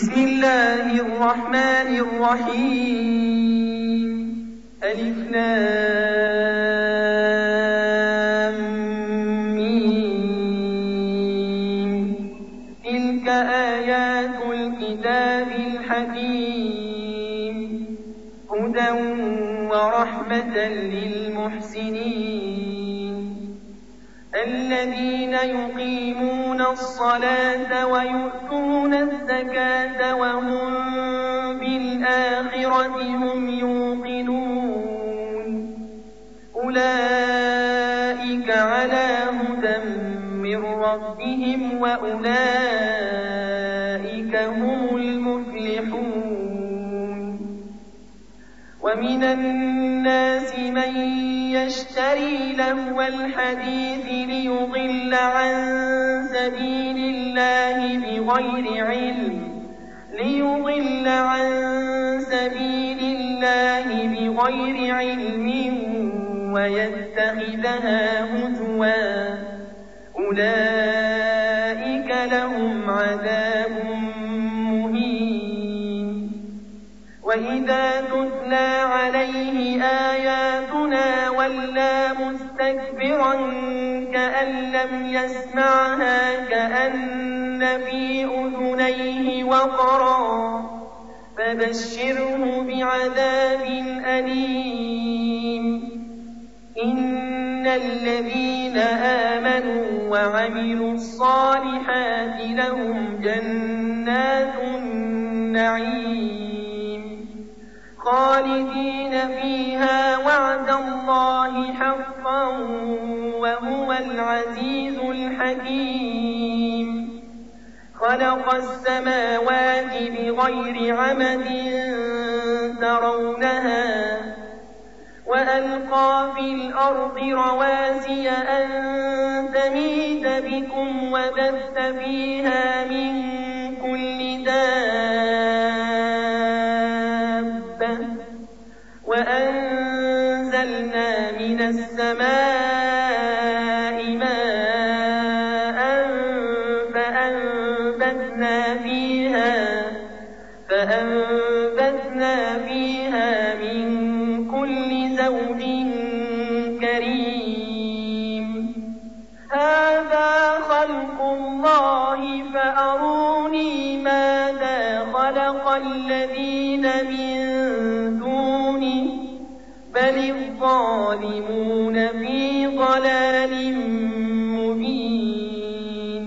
بسم الله الرحمن الرحيم. ألف لام ميم. تلك آيات الكتاب الحكيم، هدى ورحمة للمحسنين الذين يقيمون الصلاة ويؤتون الزكاة وهم بالآخرة هم يوقنون أولئك على هدى من ربهم وأولئك هم المفلحون. ومن الناس من يشتري لهو الحديث ليضل عن سبيل الله بغير علم ويتخذها هزوا، أولئك لهم عذاب مهين. وإذا تتلى عليه آياتنا ولى مستكبرا كأن لم يسمعها كأن في أذنيه وقرا، فبشره بعذاب أليم. إن الذين آمنوا وعملوا الصالحات لهم جنات النعيم خالدين فيها وعد الله حقا وهو العزيز الحكيم. خلق السماوات بغير عمد ترونها وألقى في الأرض رواسي أن تميد بكم وبث فيها من كل دابة وأنزلنا من السماء ماء فأنبتنا فيها من كل زوج كريم. هذا خلق الله فأروني ماذا خلق الذين من دونه بل الظالمون في ضلال مبين.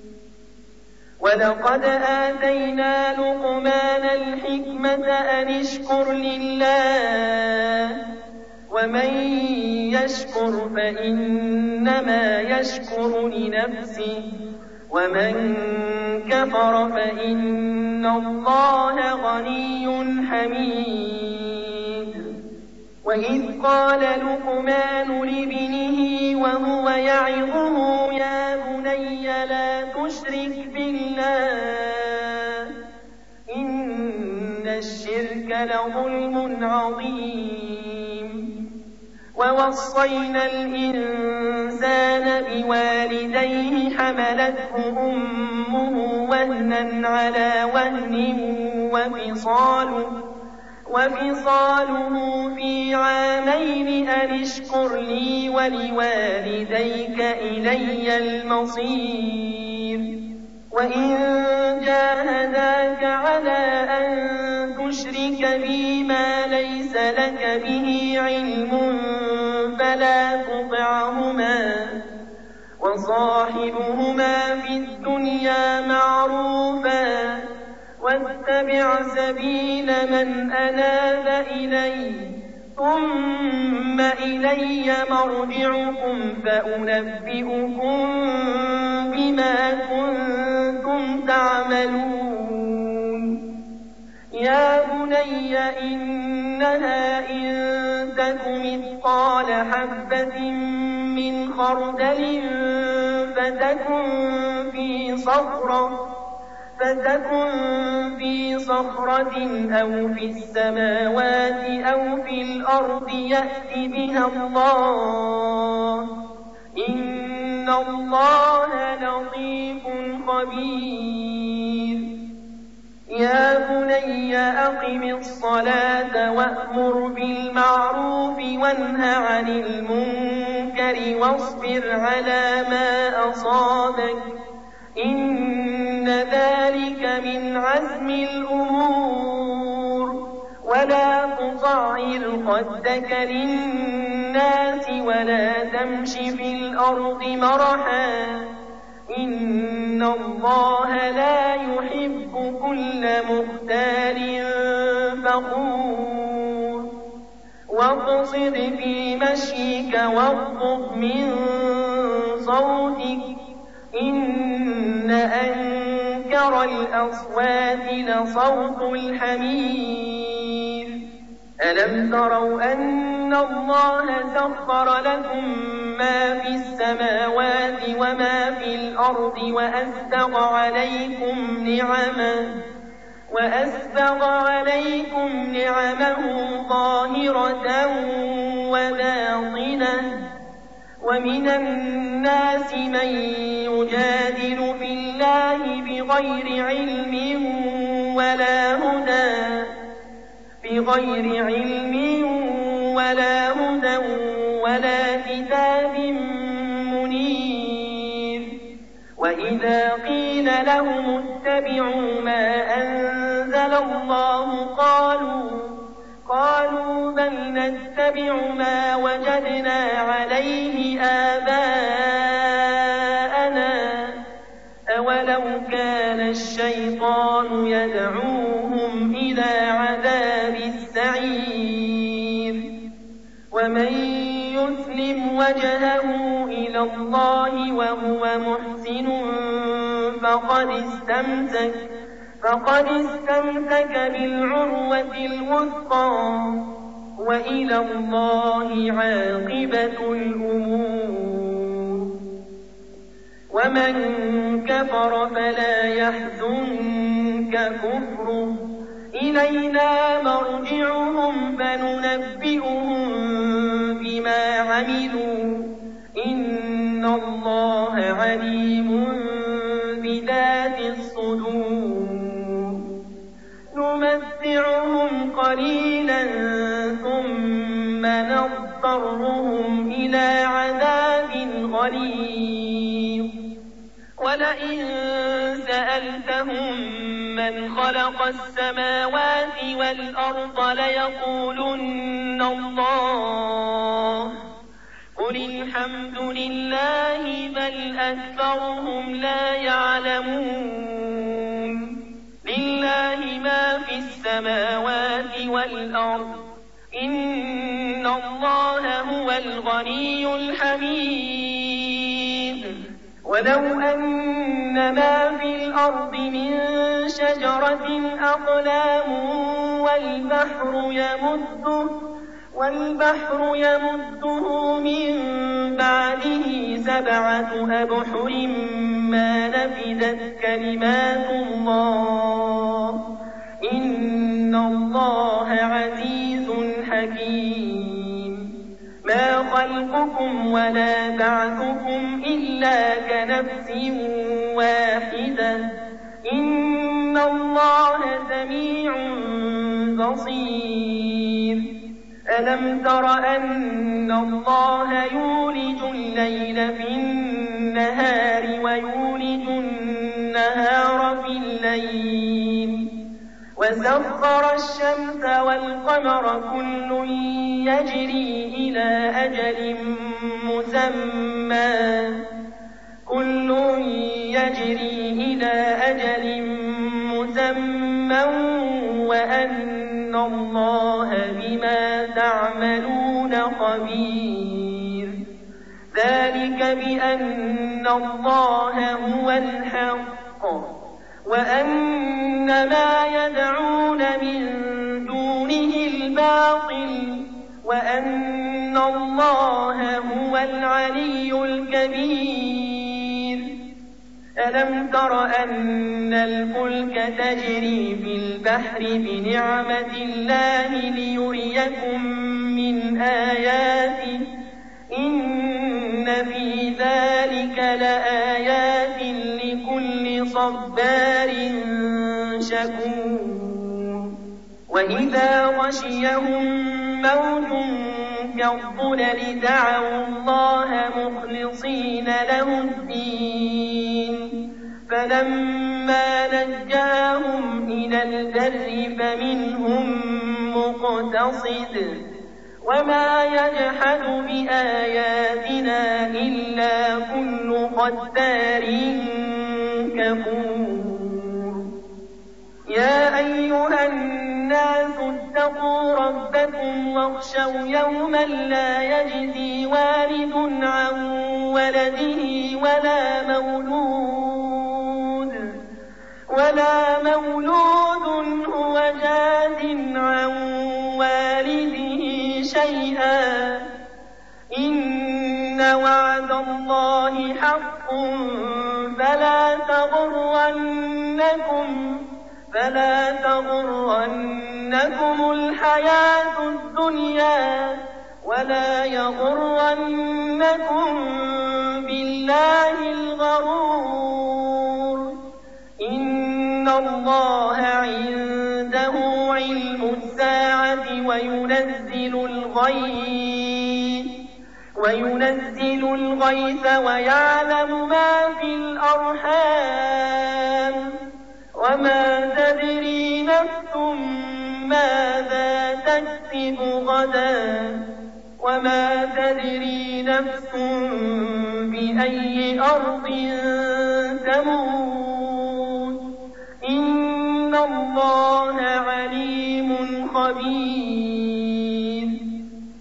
ولقد آتينا لقمان الحكمة أن اشكر لله ومن يشكر فإنما يشكر لنفسه ومن كفر فإن الله غني حميد. وإذ قال لقمان لابنه وهو يعظه يا بني لا تشرك بالله إن الشرك لظلم عظيم. ووصينا الإنسان بوالديه حملته أمه وهنا على وهن وفصاله في عامين أن اشكر لي ولوالديك إلي المصير. وإن جاهداك على أن تشرك بي ما ليس لك به علم فلا تطعهما وصاحبهما في الدنيا معروفا واتبع سبيل من أناب إلي ثم إلي مرجعكم فأنبئكم بما كنتم تعملون. يا بني إنها إن تك مثقال حبة من خردل فتكن في صخرة أو في السماوات أو في الأرض يأت بها الله إن الله لطيف خبير. بني أقم الصلاة وأمر بالمعروف وانه عن المنكر واصبر على ما أصابك إن ذلك من عزم الأمور ولا تصعر خدك للناس ولا تمش في الأرض مرحا إن الله لا يحب كل مختال فخور واقصد في مشيك واغضض من صوتك إن أنكر الأصوات لصوت الحمير ألم تروا أن الله سخر لكم ما في السماوات وما في الأرض وأسبغ عليكم نعمه ظاهرة وباطنة ومن الناس من يجادل في الله بغير علم ولا هدى ولا كتاب منير وإذا قيل لهم اتبعوا ما أنزل الله قالوا بل نتبع ما وجدنا عليه آباءنا أولو كان الشيطان يدعوهم إلى عذاب السعير ومن يسلم وجهه إلى الله وهو محسن فقد استمسك بالعروة الوثقى وإلى الله عاقبة الأمور ومن كفر فلا يحزنك كفره إلينا مرجعهم فننبئهم بما عملوا إن الله عليم بذات الصدور نمتعهم قليلا ثم نضطرهم إلى عذاب غليظ ولئن سألتهم من خلق السماوات والأرض ليقولن الله قل الحمد لله بل أكثرهم لا يعلمون لله ما في السماوات والأرض إن الله هو الغني الحميد ولو أن ما في الأرض من شجرة أقلام والبحر يمده من بعده 7 أبحر ما نفدت كلمات الله إن الله عزيز حكيم ما خلقكم ولا بعثكم إلا كنفس واحدة إن الله سميع بصير ألم تر أن الله يولج الليل في النهار ويولج النهار في الليل وسخر الشمس والقمر كل يجري إلى أجل مسمى وأن الله بما تعملون خبير ذلك بأن الله هو الحق وأن ما يدعون من دونه الباطل وأن الله هو العلي الكبير ألم تر أن الفلك تجري في البحر بنعمة الله ليريكم من آياته إن في ذلك لآيات لكل صبار شكور وإذا غشيهم موج كالظلل دعوا الله مخلصين له الدين فلما نجاهم إلى البر فمنهم مقتصد وما يجحد بآياتنا إلا كل ختار كفور يا أيها الناس اتقوا ربكم واخشوا يوما لا يجزي والد عن ولده ولا مولود هو جاز عن والده شيئا إن وعد الله حق فلا تغرنكم الحياة الدنيا ولا يغرنكم بالله الغرور إن الله عنده علم الساعة وينزل الغيث ويعلم ما في الأرحام وما تدري نفس ماذا تكسب غدا وما تدري نفس بأي أرض تموت إن الله